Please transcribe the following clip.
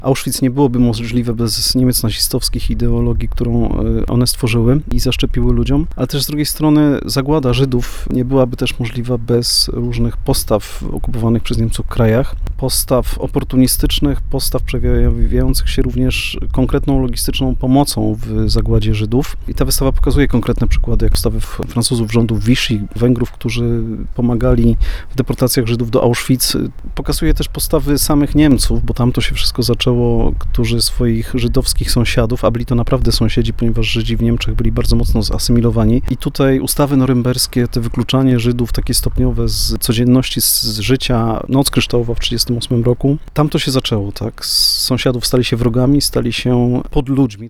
Auschwitz nie byłoby możliwe bez Niemiec nazistowskich ideologii, którą one stworzyły i zaszczepiły ludziom, ale też z drugiej strony zagłada Żydów nie byłaby też możliwa bez różnych postaw w okupowanych przez Niemców krajach, postaw oportunistycznych, postaw przejawiających się również konkretną logistyczną pomocą w zagładzie Żydów. I ta wystawa pokazuje konkretne przykłady, jak postawy Francuzów rządu Vichy, Węgrów, którzy pomagali w deportacjach Żydów do Auschwitz. Pokazuje też postawy samych Niemców, bo tam to się wszystko zaczęło, którzy swoich żydowskich sąsiadów, a byli to naprawdę sąsiedzi, ponieważ Żydzi w Niemczech byli bardzo mocno zasymilowani. I tutaj ustawy norymberskie, te wykluczanie Żydów takie stopniowe z codzienności, z życia, noc kryształowa w 1938 roku, tam to się zaczęło, tak? Z sąsiadów stali się wrogami, stali się podludźmi.